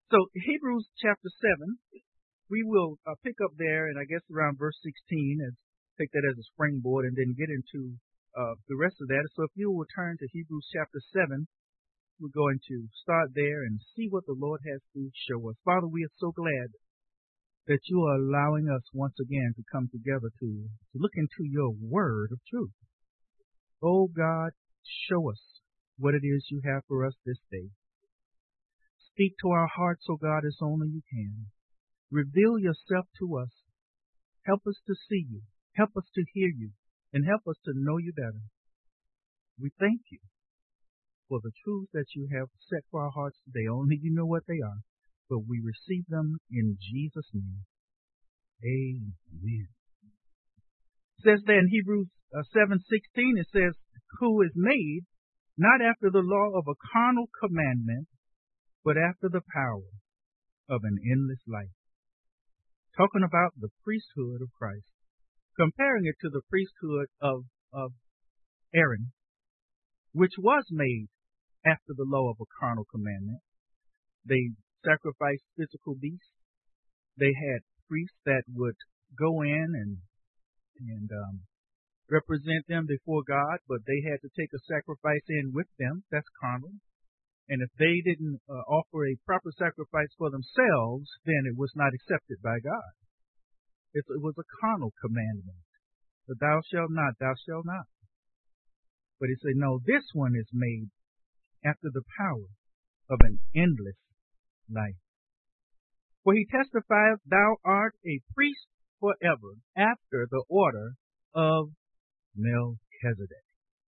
So Hebrews chapter 7, we will pick up there, and I guess around verse 16, and take that as a springboard, and then get into the rest of that. So if you will turn to Hebrews chapter 7, we're going to start there and see what the Lord has to show us. Father, we are so glad that you are allowing us once again to come together to look into your word of truth. Oh God, show us what it is you have for us this day. Speak to our hearts, oh God, as only you can. Reveal yourself to us. Help us to see you. Help us to hear you. And help us to know you better. We thank you for the truths that you have set for our hearts today. Only you know what they are. But we receive them in Jesus' name. Amen. It says there in Hebrews 7:16, it says, who is made not after the law of a carnal commandment, but after the power of an endless life. Talking about the priesthood of Christ, comparing it to the priesthood of Aaron, which was made after the law of a carnal commandment. They sacrificed physical beasts. They had priests that would go in and represent them before God, but they had to take a sacrifice in with them. That's carnal. And if they didn't offer a proper sacrifice for themselves, then it was not accepted by God. It was a carnal commandment. Thou shalt not, thou shalt not. But he said, no, this one is made after the power of an endless life. For he testifieth, thou art a priest forever after the order of Melchizedek.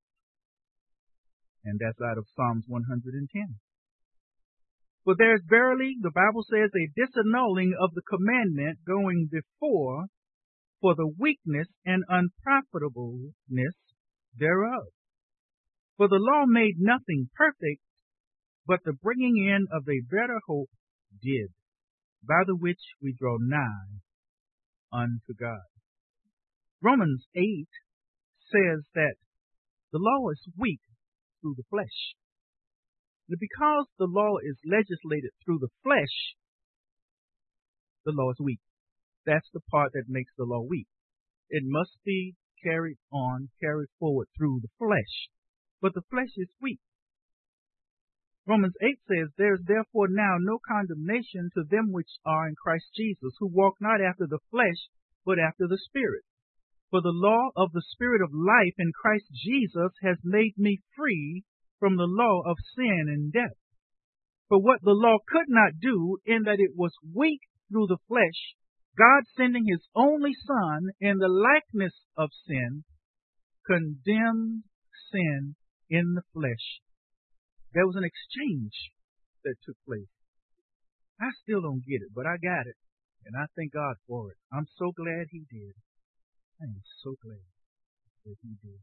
And that's out of Psalms 110. For there is verily, the Bible says, a disannulling of the commandment going before for the weakness and unprofitableness thereof. For the law made nothing perfect, but the bringing in of a better hope did, by the which we draw nigh unto God. Romans 8 says that the law is weak through the flesh. And because the law is legislated through the flesh, the law is weak. That's the part that makes the law weak. It must be carried forward through the flesh. But the flesh is weak. Romans 8 says, there is therefore now no condemnation to them which are in Christ Jesus, who walk not after the flesh, but after the Spirit. For the law of the Spirit of life in Christ Jesus has made me free from the law of sin and death. For what the law could not do, in that it was weak through the flesh, God sending his only Son in the likeness of sin, condemned sin in the flesh. There was an exchange that took place. I still don't get it, but I got it. And I thank God for it. I'm so glad he did. I am so glad that he did.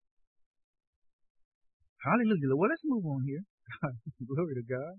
Hallelujah. Well, let's move on here. Glory to God.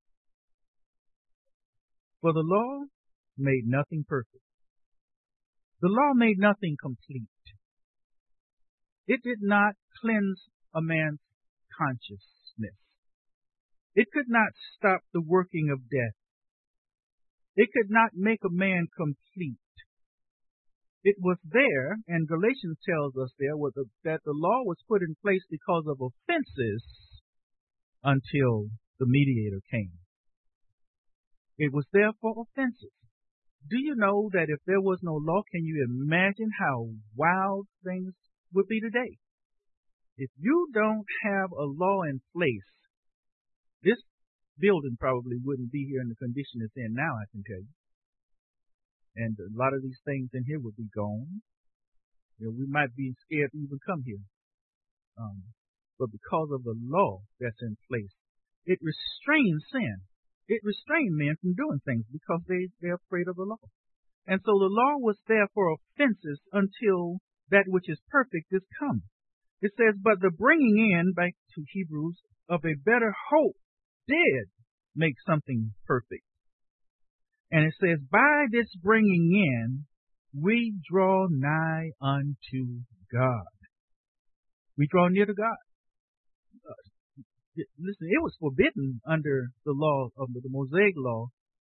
For the law made nothing perfect. The law made nothing complete. It did not cleanse a man's consciousness. It could not stop the working of death. It could not make a man complete. It was there, and Galatians tells us there, that the law was put in place because of offenses until the mediator came. It was there for offenses. Do you know that if there was no law, can you imagine how wild things would be today? If you don't have a law in place, this building probably wouldn't be here in the condition it's in now, I can tell you. And a lot of these things in here would be gone. You know, we might be scared to even come here. But because of the law that's in place, it restrains sin. It restrains men from doing things because they're afraid of the law. And so the law was there for offenses until that which is perfect is come. It says, but the bringing in, back to Hebrews, of a better hope did make something perfect. And it says, by this bringing in, we draw nigh unto God. We draw near to God. Listen, it was forbidden under the law of the Mosaic law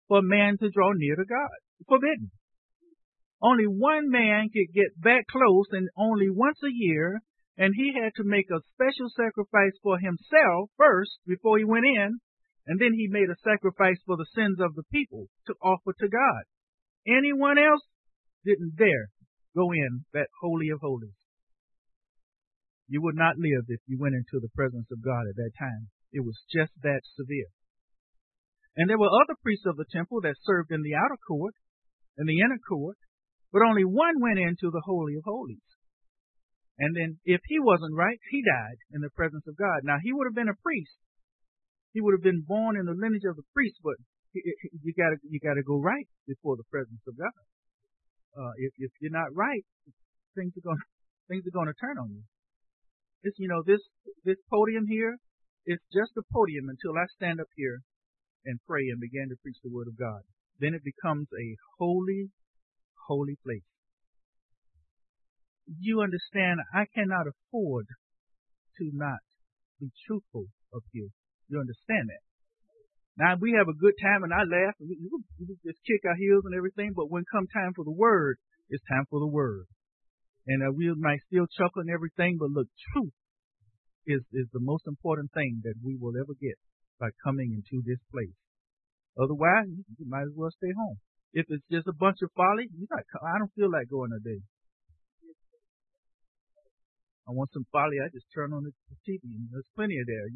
for man to draw near to God. Forbidden. Only one man could get that close, and only once a year, and he had to make a special sacrifice for himself first before he went in, and then he made a sacrifice for the sins of the people to offer to God. Anyone else didn't dare go in that Holy of Holies. You would not live if you went into the presence of God at that time. It was just that severe. And there were other priests of the temple that served in the outer court and the inner court, but only one went into the Holy of Holies. And then if he wasn't right, he died in the presence of God. Now, he would have been a priest. He would have been born in the lineage of the priest, but you gotta go right before the presence of God. If you're not right, things are gonna turn on you. It's, this podium here is just a podium until I stand up here and pray and begin to preach the word of God. Then it becomes a holy, holy place. You understand, I cannot afford to not be truthful up here. You understand that? Now, we have a good time and I laugh and we just kick our heels and everything, but when come time for the word, it's time for the word. And we might still chuckle and everything, but look, truth is the most important thing that we will ever get by coming into this place. Otherwise, you might as well stay home. If it's just a bunch of folly, I don't feel like going today. I want some folly, I just turn on the TV and there's plenty of there,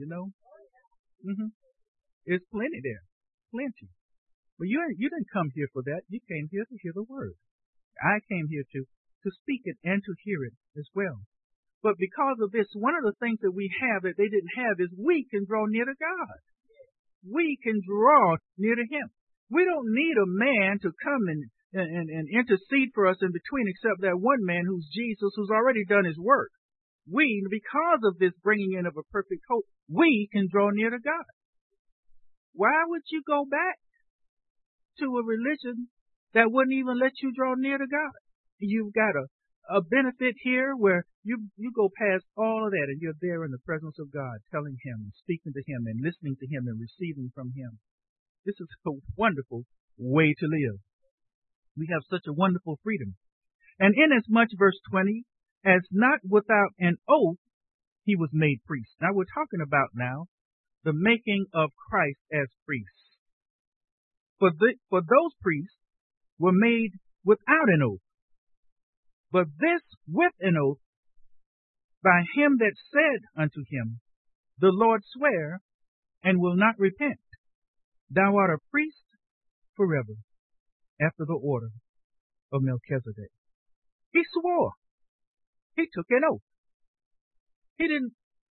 There's plenty there. Plenty. But you didn't come here for that. You came here to hear the word. I came here to speak it and to hear it as well. But because of this, one of the things that we have that they didn't have is we can draw near to God. We can draw near to Him. We don't need a man to come and intercede for us in between except that one man who's Jesus, who's already done His work. We, because of this bringing in of a perfect hope, we can draw near to God. Why would you go back to a religion that wouldn't even let you draw near to God? You've got a benefit here where you go past all of that and you're there in the presence of God, telling Him and speaking to Him and listening to Him and receiving from Him. This is a wonderful way to live. We have such a wonderful freedom. And inasmuch, verse 20, as not without an oath He was made priest. Now we're talking about now the making of Christ as priests. For those priests were made without an oath, but this with an oath, by Him that said unto Him, the Lord sware, and will not repent, thou art a priest forever, after the order of Melchizedek. He swore. He took an oath. He didn't,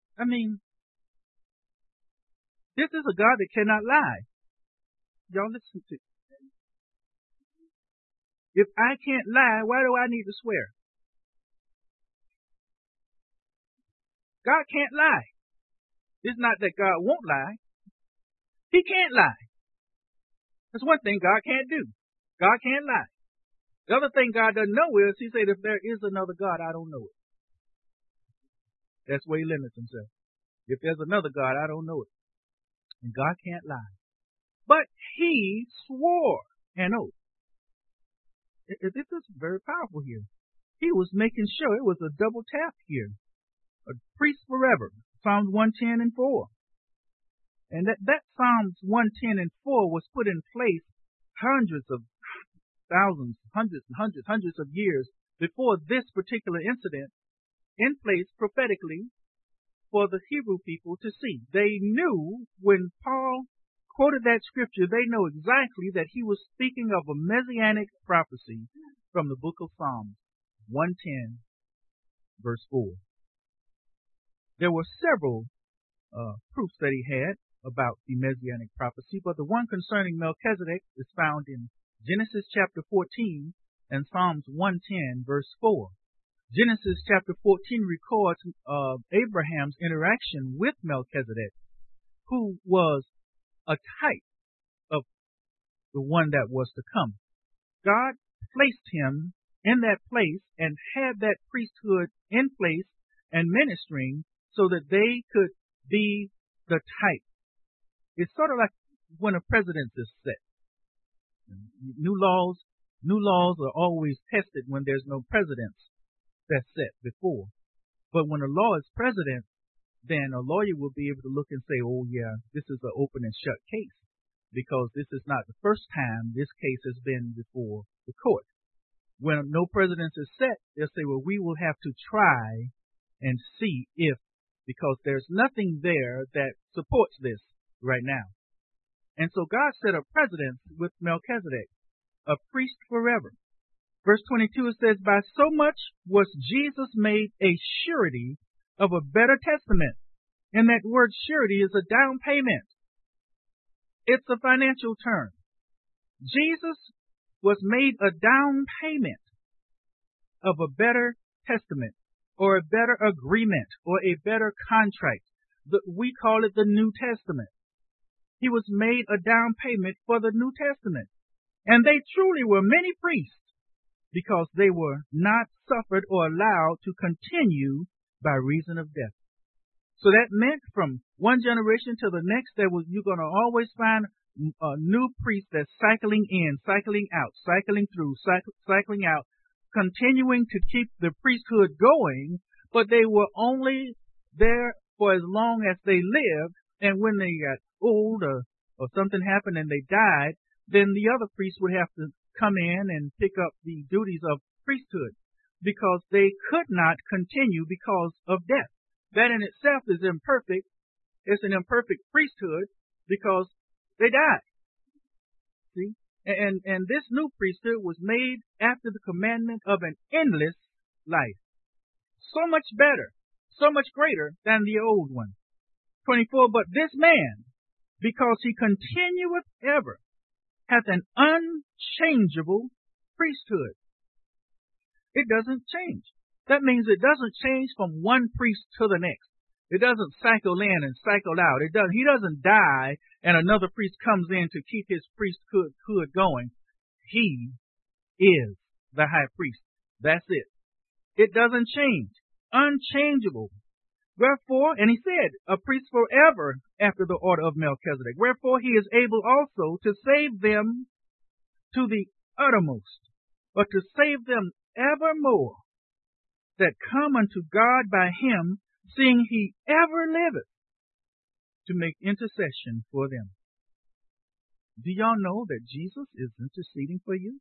this is a God that cannot lie. Y'all listen to. If I can't lie, why do I need to swear? God can't lie. It's not that God won't lie. He can't lie. That's one thing God can't do. God can't lie. The other thing God doesn't know is, He said, if there is another God, I don't know it. That's where He limits Himself. If there's another God, I don't know it. And God can't lie. But He swore an oath. This is very powerful here. He was making sure it was a double tap here. A priest forever. Psalms 110 and 4. And that Psalms 110 and 4 was put in place hundreds of years before this particular incident, in place prophetically for the Hebrew people to see. They knew when Paul quoted that scripture, they know exactly that he was speaking of a messianic prophecy from the book of Psalms 110 verse 4. There were several proofs that he had about the messianic prophecy, but the one concerning Melchizedek is found in Genesis chapter 14 and Psalms 110 verse 4. Genesis chapter 14 records Abraham's interaction with Melchizedek, who was a type of the one that was to come. God placed him in that place and had that priesthood in place and ministering so that they could be the type. It's sort of like when a president is set. New laws are always tested when there's no precedents that's set before. But when a law is precedent, then a lawyer will be able to look and say, oh yeah, this is an open and shut case, because this is not the first time this case has been before the court. When no precedent is set, they'll say, well, we will have to try and see if, because there's nothing there that supports this right now. And so God set a precedent with Melchizedek, a priest forever. Verse 22, it says, by so much was Jesus made a surety of a better testament. And that word surety is a down payment. It's a financial term. Jesus was made a down payment of a better testament, or a better agreement, or a better contract. We call it the New Testament. He was made a down payment for the New Testament. And they truly were many priests, because they were not suffered or allowed to continue by reason of death. So that meant from one generation to the next, you're going to always find a new priest that's cycling in, cycling out, cycling through, cycling out, continuing to keep the priesthood going, but they were only there for as long as they lived, and when they got old or something happened and they died, then the other priest would have to come in and pick up the duties of priesthood, because they could not continue because of death. That in itself is imperfect. It's an imperfect priesthood because they died. See? And this new priesthood was made after the commandment of an endless life. So much better, so much greater than the old one. 24, but this man, because he continueth ever, hath an unchangeable priesthood. It doesn't change. That means it doesn't change from one priest to the next. It doesn't cycle in and cycle out. He doesn't die and another priest comes in to keep his priesthood going. He is the high priest. That's it. It doesn't change. Unchangeable. Wherefore, and he said, a priest forever after the order of Melchizedek. Wherefore he is able also to save them to the uttermost, or to save them evermore that come unto God by him, seeing he ever liveth to make intercession for them. Do y'all know that Jesus is interceding for you?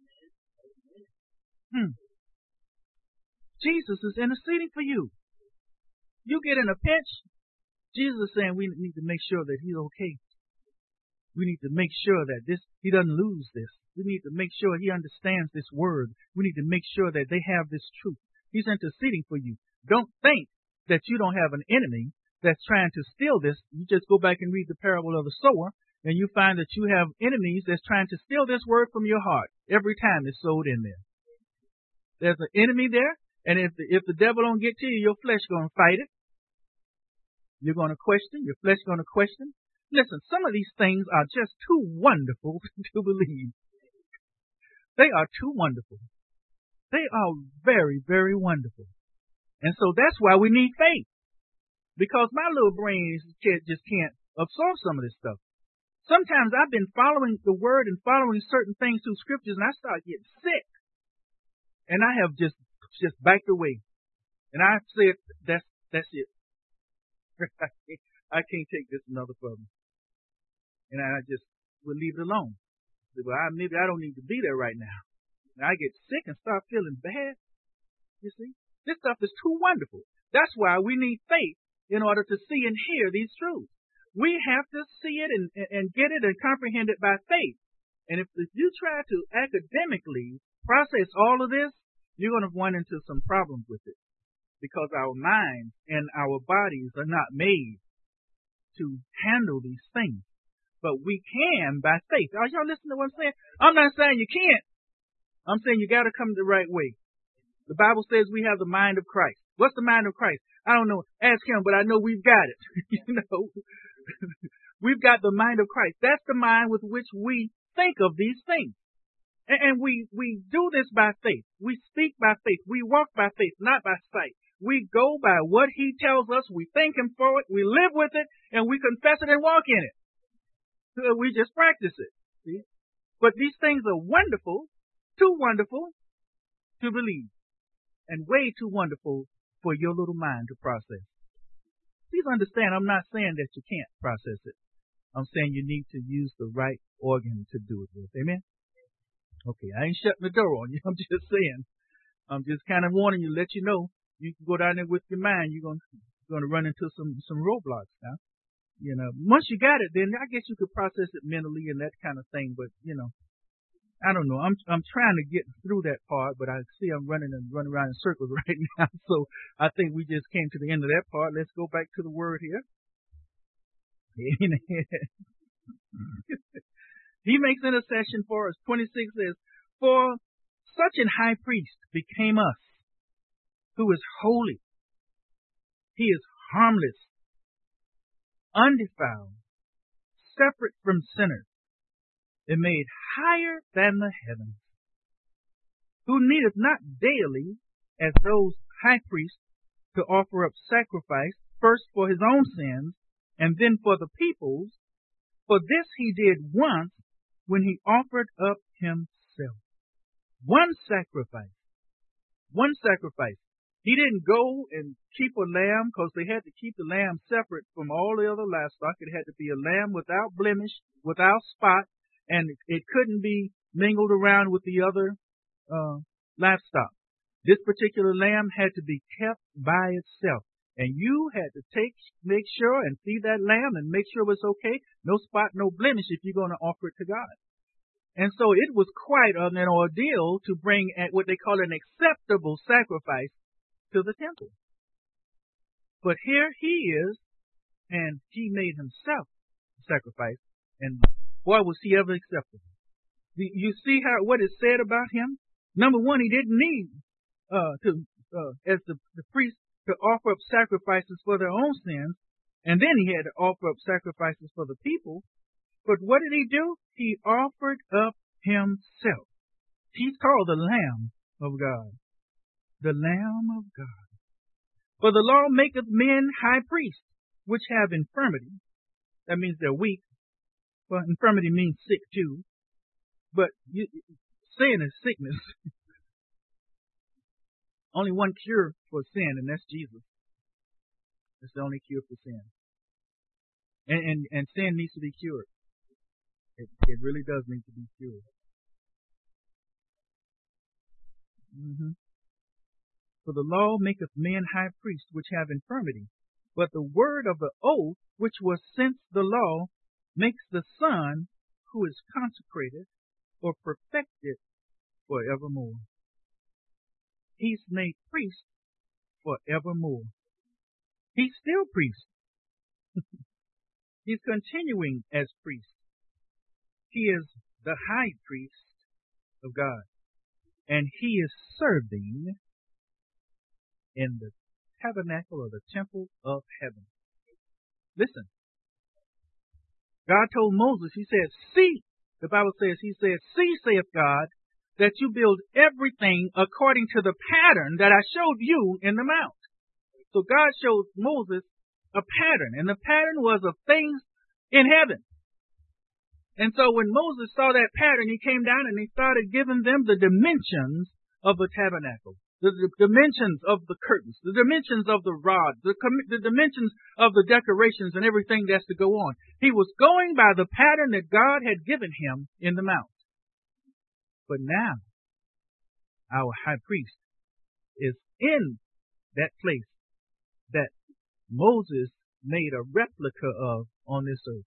Jesus is interceding for you. You get in a pinch, Jesus is saying we need to make sure that he's okay. We need to make sure that he doesn't lose this. We need to make sure he understands this word. We need to make sure that they have this truth. He's interceding for you. Don't think that you don't have an enemy that's trying to steal this. You just go back and read the parable of the sower, and you find that you have enemies that's trying to steal this word from your heart every time it's sowed in there. There's an enemy there, and if the devil don't get to you, your flesh going to fight it. You're going to question. Your flesh going to question. Listen, some of these things are just too wonderful to believe. They are too wonderful. They are very, very wonderful. And so that's why we need faith. Because my little brain just can't absorb some of this stuff. Sometimes I've been following the word and following certain things through scriptures, and I start getting sick. And I have just backed away. And I said, that's it. I can't take this another further. And I just would leave it alone. Well, maybe I don't need to be there right now. And I get sick and start feeling bad. You see? This stuff is too wonderful. That's why we need faith in order to see and hear these truths. We have to see it and get it and comprehend it by faith. And if you try to academically process all of this, you're going to run into some problems with it. Because our minds and our bodies are not made to handle these things. But we can by faith. Are y'all listening to what I'm saying? I'm not saying you can't. I'm saying you got to come the right way. The Bible says we have the mind of Christ. What's the mind of Christ? I don't know. Ask him, but I know we've got it. We've got the mind of Christ. That's the mind with which we think of these things. And we do this by faith. We speak by faith. We walk by faith, not by sight. We go by what he tells us. We thank him for it. We live with it, and we confess it and walk in it. So we just practice it. See? But these things are wonderful, too wonderful to believe, and way too wonderful for your little mind to process. Please understand, I'm not saying that you can't process it. I'm saying you need to use the right organ to do it with. Amen? Okay, I ain't shutting the door on you. I'm just saying. I'm just kind of warning you, let you know. You can go down there with your mind. You're going to run into some roadblocks now. You know, once you got it, then I guess you could process it mentally and that kind of thing. But, you know, I don't know. I'm trying to get through that part, but I see I'm running around in circles right now. So I think we just came to the end of that part. Let's go back to the word here. Amen. He makes intercession for us. 26 says, for such an high priest became us, who is holy. He is harmless, undefiled, separate from sinners, and made higher than the heavens, who needeth not daily, as those high priests, to offer up sacrifice, first for his own sins, and then for the people's. For this he did once, when he offered up himself. One sacrifice. He didn't go and keep a lamb, because they had to keep the lamb separate from all the other livestock. It had to be a lamb without blemish, without spot, and it couldn't be mingled around with the other livestock. This particular lamb had to be kept by itself. And you had to make sure and see that lamb and make sure it was okay. No spot, no blemish if you're going to offer it to God. And so it was quite an ordeal to bring what they call an acceptable sacrifice to the temple. But here he is, and he made himself sacrifice. And boy, was he ever acceptable. You see what is said about him? Number one, he didn't need as the priest to offer up sacrifices for their own sins, and then he had to offer up sacrifices for the people. But what did he do? He offered up himself. He's called the Lamb of God. The Lamb of God. For the law maketh men high priests, which have infirmity. That means they're weak. Well, infirmity means sick too. But sin is sickness. Only one cure for sin, and that's Jesus. That's the only cure for sin. And sin needs to be cured. It really does need to be cured. For the law maketh men high priests, which have infirmity. But the word of the oath, which was since the law, makes the Son, who is consecrated or perfected forevermore. He's made priest forevermore. He's still priest. He's continuing as priest. He is the high priest of God. And he is serving in the tabernacle or the temple of heaven. Listen. God told Moses, he said, see, the Bible says, he said, see, saith God, that you build everything according to the pattern that I showed you in the mount. So God showed Moses a pattern, and the pattern was of things in heaven. And so when Moses saw that pattern, he came down and he started giving them the dimensions of the tabernacle, the dimensions of the curtains, the dimensions of the rods, the dimensions of the decorations and everything that's to go on. He was going by the pattern that God had given him in the mount. But now, our high priest is in that place that Moses made a replica of on this earth.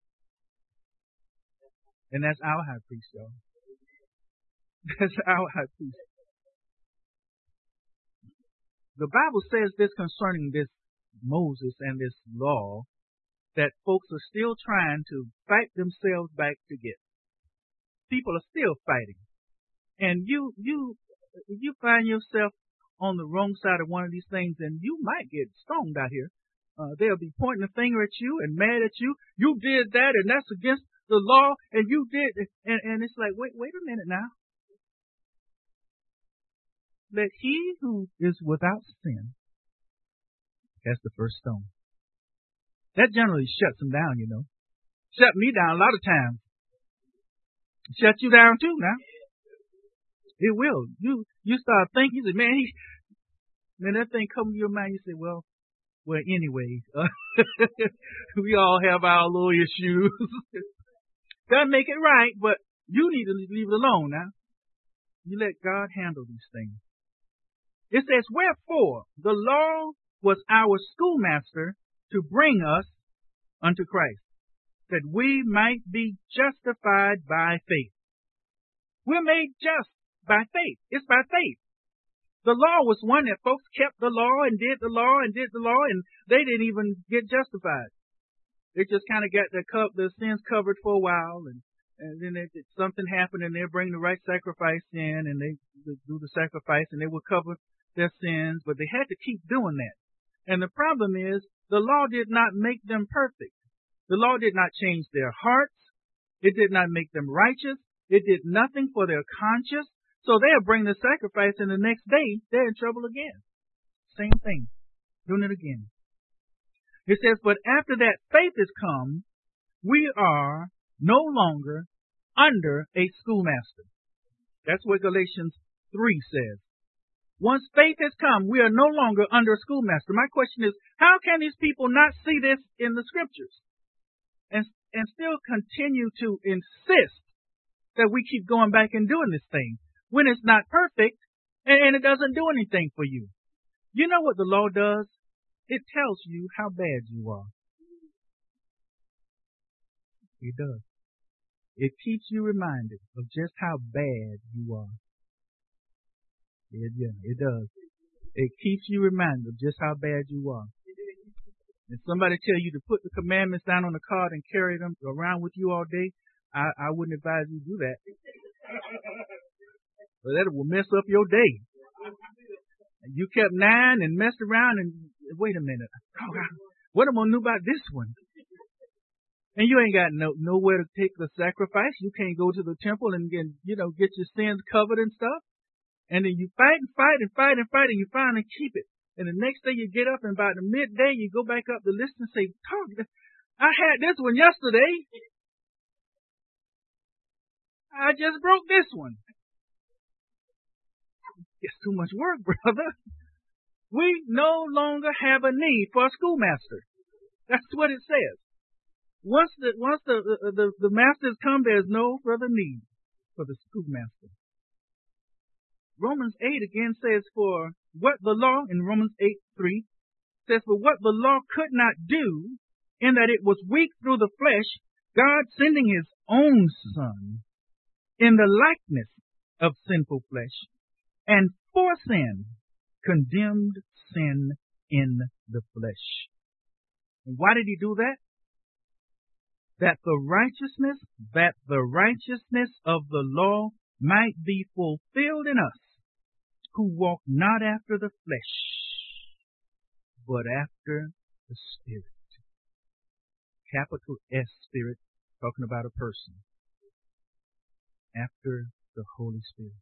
And that's our high priest, y'all. That's our high priest. The Bible says this concerning this Moses and this law, that folks are still trying to fight themselves back to get. People are still fighting. And you find yourself on the wrong side of one of these things, and you might get stoned out here. They'll be pointing a finger at you and mad at you. You did that, and that's against the law, and you did, and it's like, wait a minute now. Let he who is without sin cast the first stone. That generally shuts them down, you know. Shut me down a lot of times. Shut you down too now. It will. You start thinking, you say, man, that thing comes to your mind, you say, well, anyway, we all have our little issues. Doesn't make it right, but you need to leave it alone now. You let God handle these things. It says, wherefore the law was our schoolmaster to bring us unto Christ, that we might be justified by faith. We're made just by faith. It's by faith. The law was one that folks kept the law and did the law and did the law, and they didn't even get justified. They just kind of got their sins covered for a while, and then something happened, and they'll bring the right sacrifice in, and they do the sacrifice, and they will cover their sins, but they had to keep doing that. And the problem is, the law did not make them perfect. The law did not change their hearts. It did not make them righteous. It did nothing for their conscience. So they'll bring the sacrifice, and the next day, they're in trouble again. Same thing. Doing it again. It says, but after that faith is come, we are no longer under a schoolmaster. That's what Galatians 3 says. Once faith has come, we are no longer under a schoolmaster. My question is, how can these people not see this in the scriptures and still continue to insist that we keep going back and doing this thing when it's not perfect and it doesn't do anything for you? You know what the law does? It tells you how bad you are. It does. It keeps you reminded of just how bad you are. Yeah, it does. It keeps you reminded of just how bad you are. If somebody tell you to put the commandments down on the card and carry them around with you all day, I wouldn't advise you to do that. But that will mess up your day. You kept 9 and messed around and wait a minute. Oh, what am I going to do about this one? And you ain't got nowhere to take the sacrifice. You can't go to the temple and get your sins covered and stuff. And then you fight and fight and fight and fight, and you finally keep it. And the next day you get up, and about the midday you go back up the list and say, I had this one yesterday. I just broke this one. It's too much work, brother. We no longer have a need for a schoolmaster. That's what it says. Once the masters come, there's no further need for the schoolmaster. Romans 8 again says, for what the law, in Romans 8:3, says, for what the law could not do, in that it was weak through the flesh, God sending his own Son in the likeness of sinful flesh, and for sin, condemned sin in the flesh. And why did he do that? That the righteousness of the law might be fulfilled in us, who walk not after the flesh, but after the Spirit. Capital S Spirit, talking about a person. After the Holy Spirit.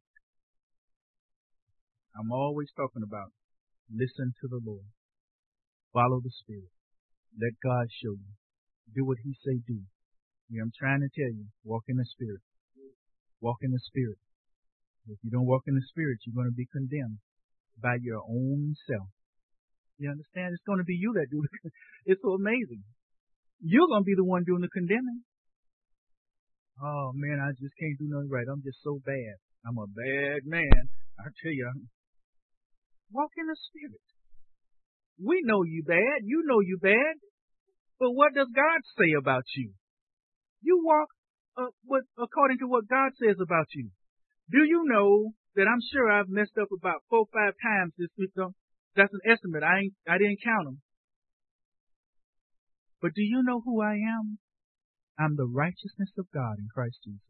I'm always talking about listen to the Lord. Follow the Spirit. Let God show you. Do what he say do. Yeah, I'm trying to tell you, walk in the Spirit. Walk in the Spirit. If you don't walk in the Spirit, you're going to be condemned by your own self. You understand? It's going to be you that do it. It's so amazing. You're going to be the one doing the condemning. Oh man, I just can't do nothing right. I'm just so bad. I'm a bad man. I tell you, walk in the Spirit. We know you bad. You know you bad. But what does God say about you? You walk according to what God says about you. Do you know that I'm sure I've messed up about 4 or 5 times this week? That's an estimate. I didn't count them. But do you know who I am? I'm the righteousness of God in Christ Jesus.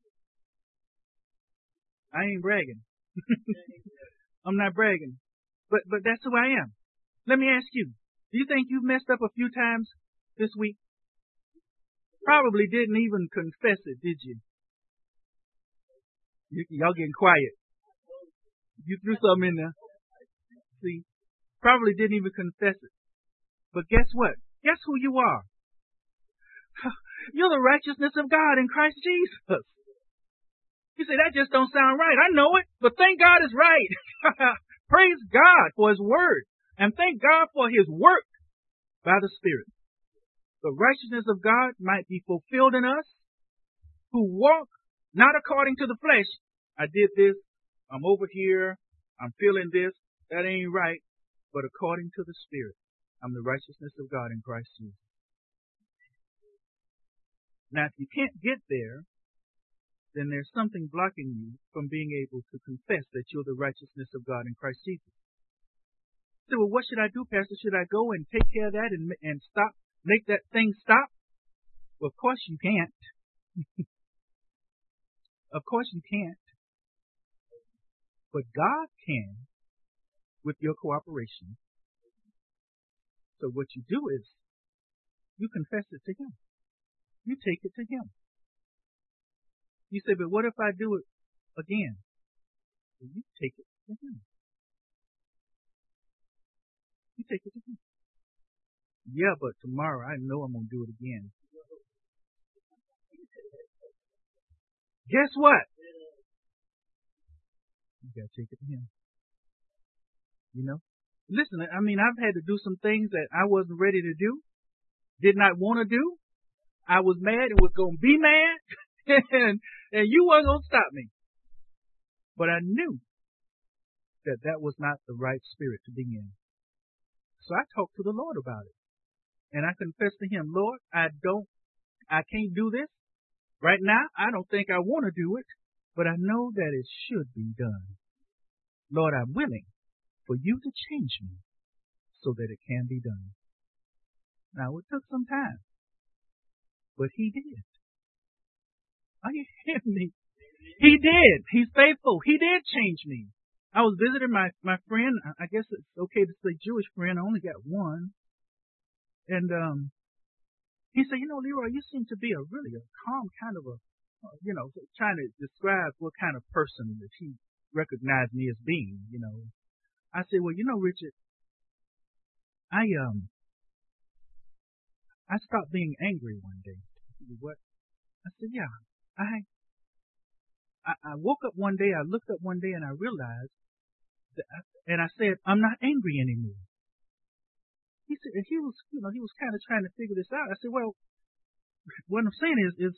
I ain't bragging. I'm not bragging. But that's who I am. Let me ask you, do you think you've messed up a few times this week? Probably didn't even confess it, did you? Y'all getting quiet. You threw something in there. See? Probably didn't even confess it. But guess what? Guess who you are? You're the righteousness of God in Christ Jesus. You say, that just don't sound right. I know it, but thank God it's right. Praise God for His Word. And thank God for His work by the Spirit. The righteousness of God might be fulfilled in us who walk not according to the flesh. I did this. I'm over here. I'm feeling this. That ain't right. But according to the Spirit, I'm the righteousness of God in Christ Jesus. Now, if you can't get there, then there's something blocking you from being able to confess that you're the righteousness of God in Christ Jesus. So, well, what should I do, Pastor? Should I go and take care of that and stop, make that thing stop? Well, of course you can't. Of course you can't. But God can with your cooperation. So what you do is you confess it to Him. You take it to Him. You say, but what if I do it again? Well, you take it to Him. You take it to Him. Yeah, but tomorrow I know I'm going to do it again. Guess what? You got to take it to Him. You know? Listen, I mean, I've had to do some things that I wasn't ready to do, did not want to do. I was mad and was going to be mad, and you weren't going to stop me. But I knew that that was not the right spirit to be in. So I talked to the Lord about it. And I confessed to Him, Lord, I can't do this. Right now, I don't think I want to do it, but I know that it should be done. Lord, I'm willing for you to change me so that it can be done. Now, it took some time, but He did. Are you hearing me? He did. He's faithful. He did change me. I was visiting my friend. I guess it's okay to say Jewish friend. I only got one. And he said, Leroy, you seem to be a calm kind of trying to describe what kind of person that he recognized me as being, I said, well, Richard, I stopped being angry one day. He said, what? I said, yeah, I woke up one day, I looked up one day and I realized that, and I said, I'm not angry anymore. He said, he was kind of trying to figure this out. I said, well, what I'm saying is,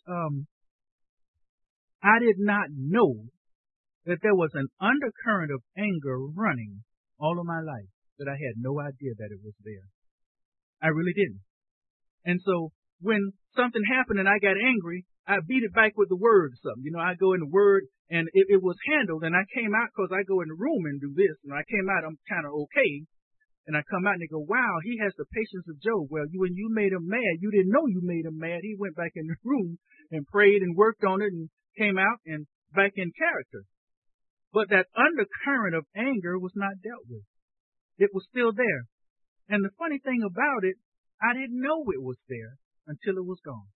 I did not know that there was an undercurrent of anger running all of my life, that I had no idea that it was there. I really didn't. And so when something happened and I got angry, I beat it back with the word or something. I go in the word and it was handled, and I came out because I go in the room and do this, and I came out, I'm kind of okay. And I come out and they go, wow, he has the patience of Job. Well, when you made him mad, you didn't know you made him mad. He went back in the room and prayed and worked on it and came out and back in character. But that undercurrent of anger was not dealt with. It was still there. And the funny thing about it, I didn't know it was there until it was gone.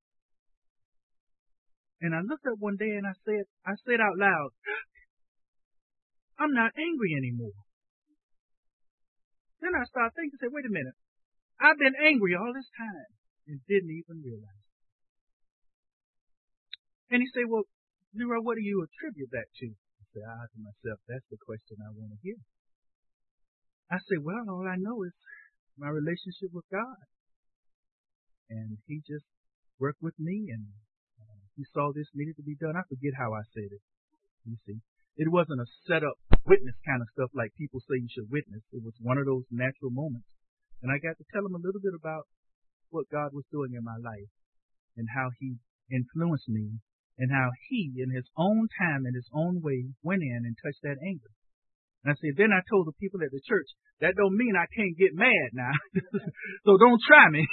And I looked up one day and I said out loud, I'm not angry anymore. Then I started thinking, say, wait a minute. I've been angry all this time and didn't even realize it. And he said, well, Leroy, what do you attribute that to? I said, to myself, that's the question I want to hear. I said, well, all I know is my relationship with God. And He just worked with me, and He saw this needed to be done. I forget how I said it. You see. It wasn't a set-up witness kind of stuff like people say you should witness. It was one of those natural moments. And I got to tell him a little bit about what God was doing in my life and how He influenced me and how He, in His own time and His own way, went in and touched that anger. And I said, then I told the people at the church, that don't mean I can't get mad now. So don't try me.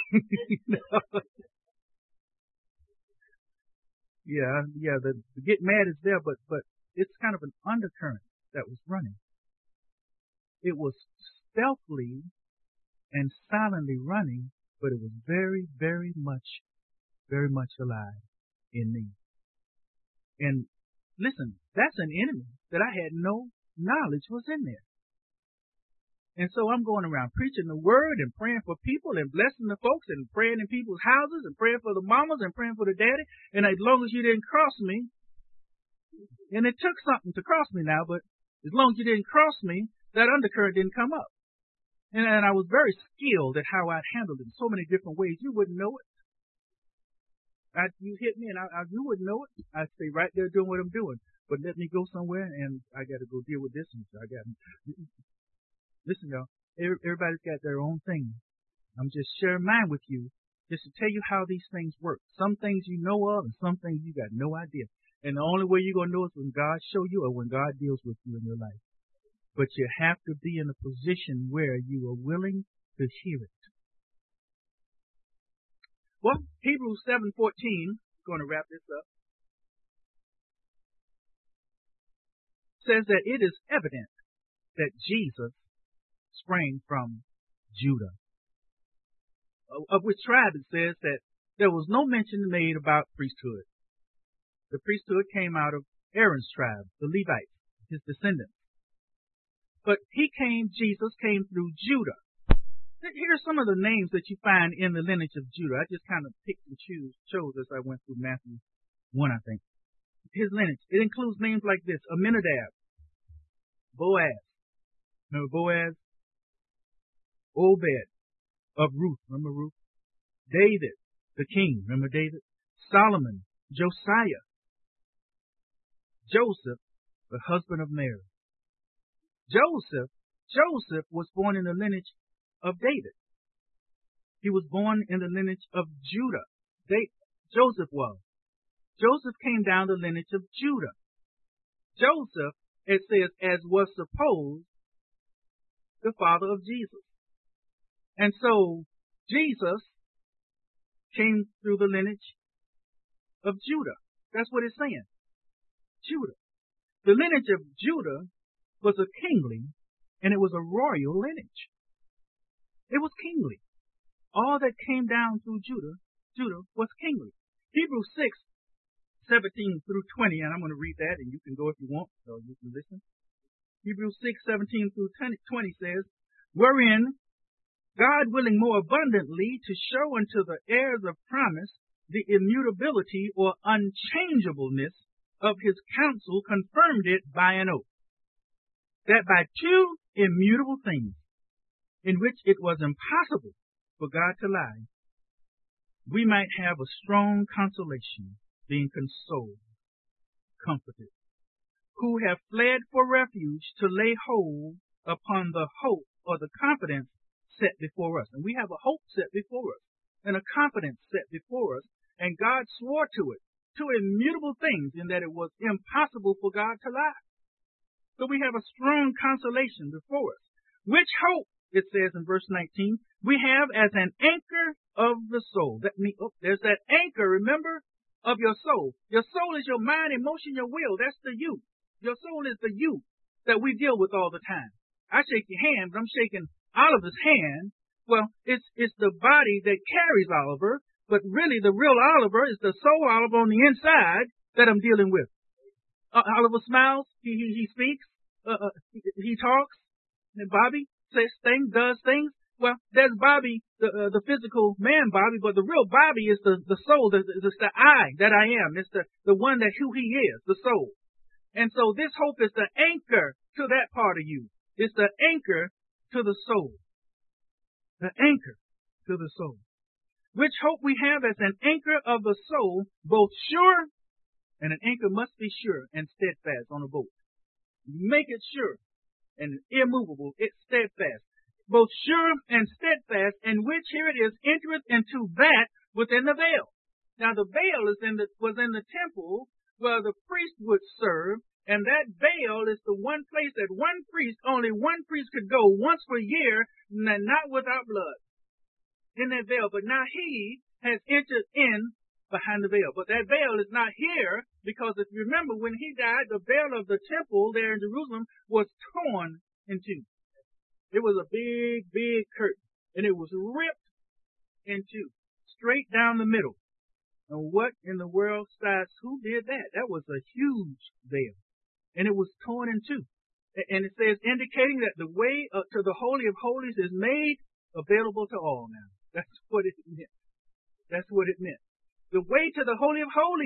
Yeah, the get mad is there, but it's kind of an undercurrent that was running. It was stealthily and silently running, but it was very, very much alive in me. And listen, that's an enemy that I had no knowledge was in there. And so I'm going around preaching the word and praying for people and blessing the folks and praying in people's houses and praying for the mamas and praying for the daddy. And as long as you didn't cross me, And it took something to cross me now, but as long as you didn't cross me, that undercurrent didn't come up. And I was very skilled at how I handled it in so many different ways. You wouldn't know it. You hit me and you wouldn't know it. I'd stay right there doing what I'm doing. But let me go somewhere and I got to go deal with this. And listen, y'all. Everybody's got their own thing. I'm just sharing mine with you just to tell you how these things work. Some things you know of and some things you got no idea. And the only way you're going to know is when God show you or when God deals with you in your life. But you have to be in a position where you are willing to hear it. Well, Hebrews 7:14, going to wrap this up, says that it is evident that Jesus sprang from Judah. Of which tribe it says that there was no mention made about priesthood. The priesthood came out of Aaron's tribe, the Levites, his descendants. But Jesus came through Judah. Here's some of the names that you find in the lineage of Judah. I just kind of picked and chose as I went through Matthew 1, I think. His lineage. It includes names like this: Aminadab, Boaz. Remember Boaz? Obed of Ruth. Remember Ruth? David, the king. Remember David? Solomon, Josiah, Joseph, the husband of Mary. Joseph was born in the lineage of David. He was born in the lineage of Judah. Joseph came down the lineage of Judah. Joseph, it says, as was supposed, the father of Jesus. And so, Jesus came through the lineage of Judah. That's what it's saying. Judah. The lineage of Judah was a kingly, and it was a royal lineage. It was kingly. All that came down through Judah was kingly. Hebrews 6:17 through 20, and I'm going to read that, and you can go if you want, so you can listen. Hebrews 6:17 through 20 says, wherein God willing more abundantly to show unto the heirs of promise the immutability or unchangeableness of his counsel, confirmed it by an oath, that by two immutable things, in which it was impossible for God to lie, we might have a strong consolation, being consoled, comforted, who have fled for refuge to lay hold upon the hope or the confidence set before us. And we have a hope set before us and a confidence set before us. And God swore to it, two immutable things, in that it was impossible for God to lie. So we have a strong consolation before us. Which hope, it says in verse 19, we have as an anchor of the soul. There's that anchor, remember, of your soul. Your soul is your mind, emotion, your will. That's the you. Your soul is the you that we deal with all the time. I shake your hand, but I'm shaking Oliver's hand. Well, it's the body that carries Oliver, but really the real Oliver is the soul Oliver on the inside that I'm dealing with. Oliver smiles, he speaks, he talks, and Bobby says things, does things. Well, there's Bobby, the physical man Bobby, but the real Bobby is the soul, it's the I that I am. It's the one that who he is, the soul. And so this hope is the anchor to that part of you. It's the anchor to the soul. The anchor to the soul. Which hope we have as an anchor of the soul, both sure, and an anchor must be sure and steadfast on a boat. Make it sure and immovable, it's steadfast. Both sure and steadfast, in which, here it is, entereth into that within the veil. Now the veil was in the temple where the priest would serve, and that veil is the one place that only one priest could go once per year, and not without blood in that veil. But now he has entered in behind the veil. But that veil is not here, because if you remember, when he died, the veil of the temple there in Jerusalem was torn in two. It was a big, big curtain, and it was ripped in two, straight down the middle. And what in the world size, who did that? That was a huge veil, and it was torn in two. And it says, indicating that the way to the Holy of Holies is made available to all now. That's what it meant. That's what it meant. The way to the Holy of Holies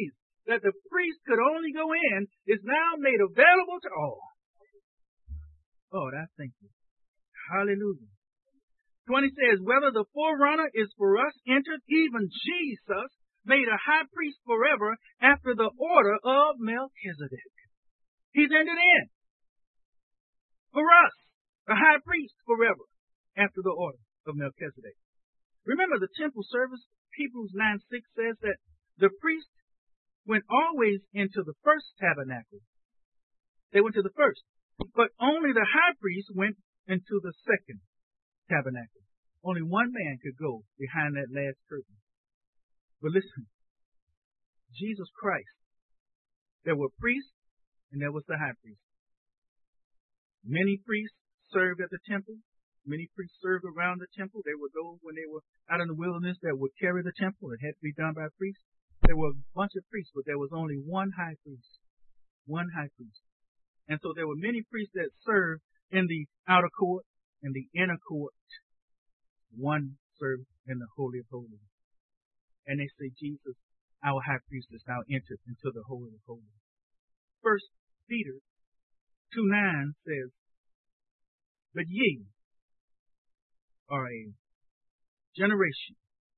that the priest could only go in is now made available to all. Lord, I thank you. Hallelujah. 20 says, whether the forerunner is for us entered, even Jesus made a high priest forever after the order of Melchizedek. He's entered in for us, a high priest forever after the order of Melchizedek. Remember the temple service, Hebrews 9:6 says that the priest went always into the first tabernacle. They went to the first, but only the high priest went into the second tabernacle. Only one man could go behind that last curtain. But listen, Jesus Christ, there were priests and there was the high priest. Many priests served at the temple. Many priests served around the temple. There were those when they were out in the wilderness that would carry the temple. It had to be done by priests. There were a bunch of priests, but there was only one high priest. One high priest. And so there were many priests that served in the outer court and the inner court. One served in the Holy of Holies. And they say, Jesus, our high priest, is now entered into the Holy of Holies. 1 Peter 2:9 says, but ye are a generation,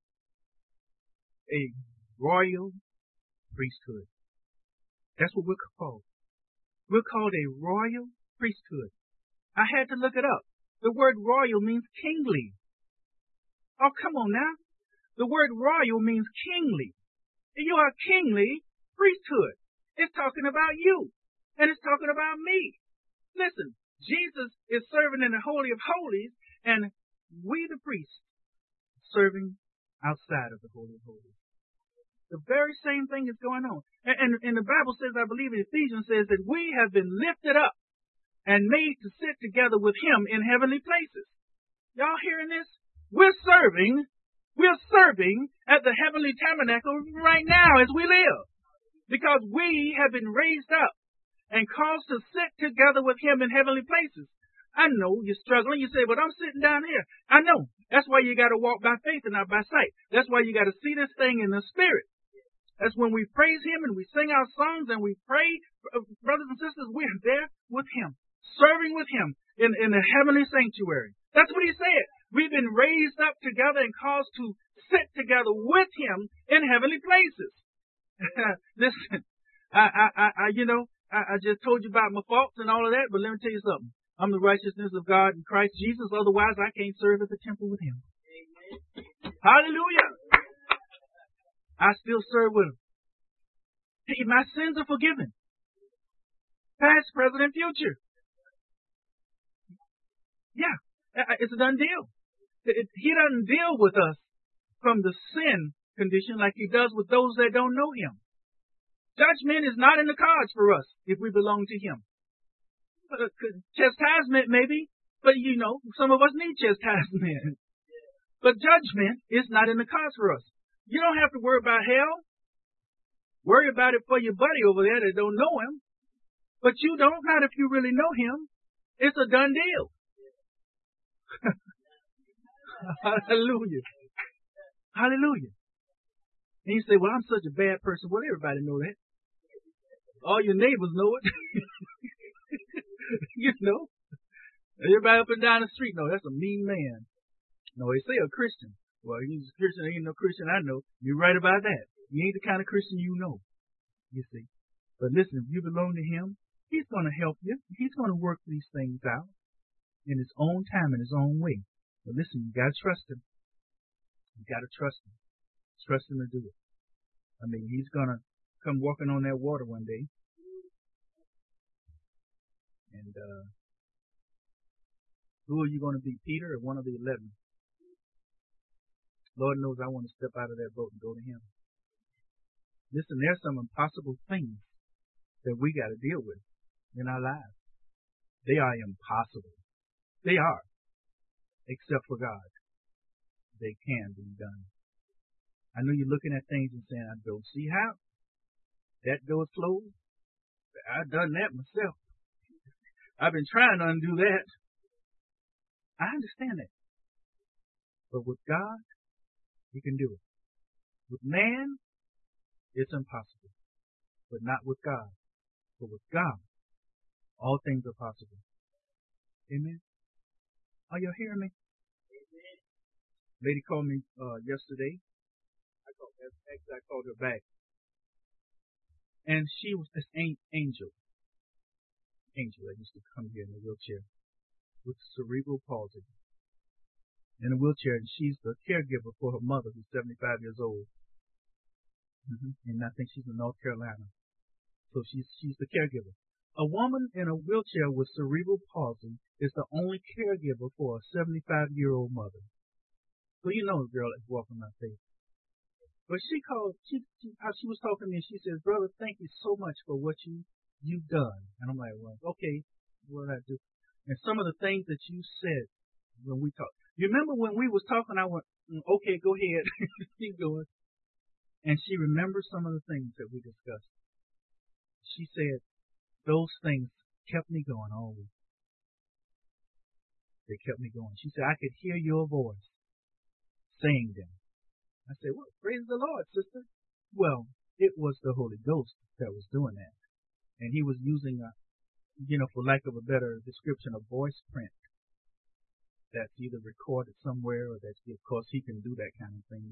a royal priesthood. That's what we're called. We're called a royal priesthood. I had to look it up. The word royal means kingly. Oh, come on now. The word royal means kingly. And you are a kingly priesthood. It's talking about you. And it's talking about me. Listen, Jesus is serving in the Holy of Holies, and we, the priests, serving outside of the Holy of Holies. The very same thing is going on. And the Bible says, I believe in Ephesians says that we have been lifted up and made to sit together with Him in heavenly places. Y'all hearing this? We're serving at the heavenly tabernacle right now as we live, because we have been raised up and caused to sit together with Him in heavenly places. I know you're struggling. You say, but I'm sitting down here. I know. That's why you got to walk by faith and not by sight. That's why you got to see this thing in the Spirit. That's when we praise Him and we sing our songs and we pray. Brothers and sisters, we are there with Him, serving with Him in the heavenly sanctuary. That's what He said. We've been raised up together and caused to sit together with Him in heavenly places. Listen, I just told you about my faults and all of that, but let me tell you something. I'm the righteousness of God in Christ Jesus. Otherwise, I can't serve at the temple with Him. Amen. Hallelujah. I still serve with Him. Hey, my sins are forgiven. Past, present, and future. Yeah, it's a done deal. He doesn't deal with us from the sin condition like He does with those that don't know Him. Judgment is not in the cards for us if we belong to Him. Chastisement maybe, but some of us need chastisement. But judgment is not in the cards for us. You don't have to worry about hell. Worry about it for your buddy over there that don't know Him. But you don't, not if you really know Him. It's a done deal. Hallelujah. Hallelujah. And you say, well, I'm such a bad person. Well, everybody know that. All your neighbors know it. Everybody up and down the street know that's a mean man. No, they say a Christian. Well, he's a Christian. Ain't no Christian I know. You're right about that. You ain't the kind of Christian you know. You see. But listen, if you belong to Him, He's going to help you. He's going to work these things out in His own time, in His own way. But listen, you got to trust Him. You got to trust Him. Trust Him to do it. I mean, He's going to come walking on that water one day. And who are you going to be, Peter or one of the 11? Lord knows I want to step out of that boat and go to Him. Listen, there's some impossible things that we got to deal with in our lives. They are impossible. They are. Except for God. They can be done. I know you're looking at things and saying, I don't see how. That door's closed. I've done that myself. I've been trying to undo that. I understand that. But with God, He can do it. With man, it's impossible. but not with God. But with God, all things are possible. Amen. Are you hearing me? Amen. Lady called me yesterday. I called her back. And she was this angel that used to come here in a wheelchair with cerebral palsy in a wheelchair, and she's the caregiver for her mother who's 75 years old. And I think she's in North Carolina. So she's the caregiver. A woman in a wheelchair with cerebral palsy is the only caregiver for a 75-year-old mother. So you know the girl that's walking my face. But she was talking to me, and she says, "Brother, thank you so much for what you've done." And I'm like, "Well, okay, what did I do?" And some of the things that you said when we talked. You remember when we was talking, I went, "Okay, go ahead." Keep going. And she remembers some of the things that we discussed. She said, those things kept me going all week. They kept me going. She said, "I could hear your voice saying them." I said, "Well, praise the Lord, sister." Well, it was the Holy Ghost that was doing that. And he was using for lack of a better description, a voice print that's either recorded somewhere or that's, of course, he can do that kind of thing,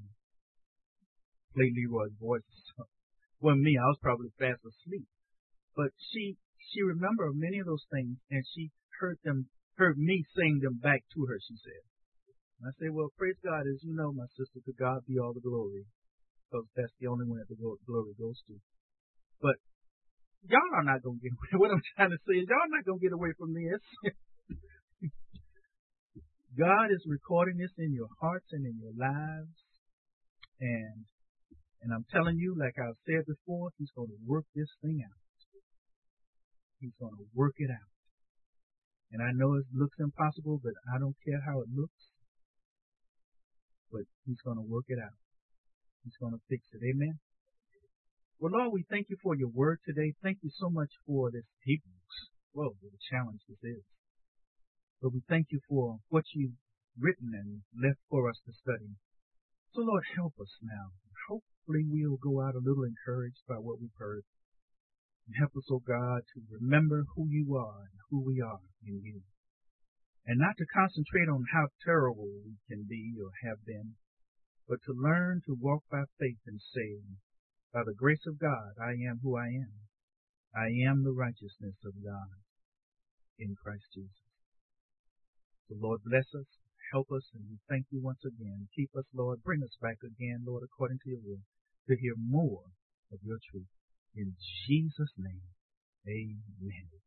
play Leroy's voice. Well, me, I was probably fast asleep. But she remembered many of those things, and she heard me saying them back to her, she said. And I say, "Well, praise God, as you know, my sister, to God be all the glory, because that's the only one that the glory goes to." But y'all are not going to get away. What I'm trying to say is y'all not going to get away from this. God is recording this in your hearts and in your lives. And I'm telling you, like I've said before, he's going to work this thing out. He's going to work it out. And I know it looks impossible, but I don't care how it looks. But he's going to work it out. He's going to fix it. Amen. Well, Lord, we thank you for your word today. Thank you so much for this Hebrews. Whoa, what a challenge this is. But we thank you for what you've written and left for us to study. So, Lord, help us now. Hopefully we'll go out a little encouraged by what we've heard. And help us, oh God, to remember who you are and who we are in you. And not to concentrate on how terrible we can be or have been, but to learn to walk by faith and say, by the grace of God, I am who I am. I am the righteousness of God in Christ Jesus. So, Lord, bless us, help us, and we thank you once again. Keep us, Lord. Bring us back again, Lord, according to your will, to hear more of your truth. In Jesus' name, amen.